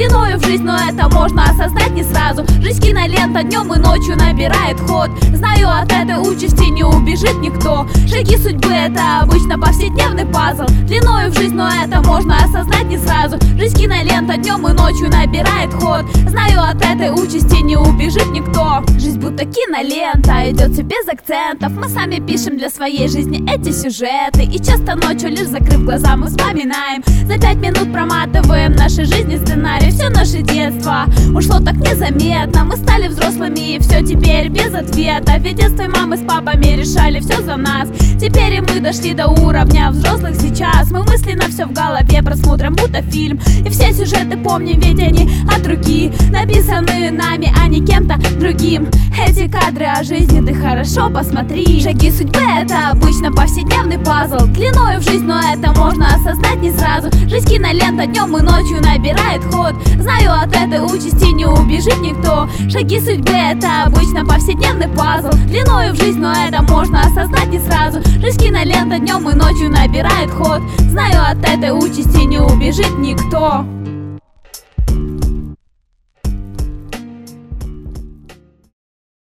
длиною в жизнь, но это можно осознать не сразу. Жизнь кинолента днем и ночью набирает ход. Знаю, от этой участи не убежит никто. Шаги судьбы — это обычно повседневный пазл. Длиною в жизнь, но это можно осознать не сразу. Жизнь кинолента днем и ночью набирает ход. Знаю, от этой участи не убежит никто. Жизнь будто кинолента, идет все без акцентов. Мы сами пишем для своей жизни эти сюжеты. И часто ночью, лишь закрыв глаза, мы вспоминаем. За 5 минут проматываем нашей жизни сценарий. Все наше детство ушло так незаметно. Мы стали взрослыми, и все теперь без ответа. Ведь детство мамы с папами решали все за нас. Теперь и мы дошли до уровня взрослых сейчас. Мы мысленно все в голове просмотрим, будто фильм. И все сюжеты помним, ведь они от руки написаны нами, а не кем-то другим. Эти кадры о жизни ты хорошо посмотри. Шаги судьбы — это обычно повседневный пазл. Длиною в жизнь, но это можно осознать не сразу. Жизнь кинолента днем и ночью набирает ход. Знаю, от этой участи не убежит никто. Шаги судьбы — это обычно повседневный пазл. Длиною в жизнь, но это можно осознать не сразу. Жизнь кинолента днем и ночью набирает ход. Знаю, от этой участи не убежит никто.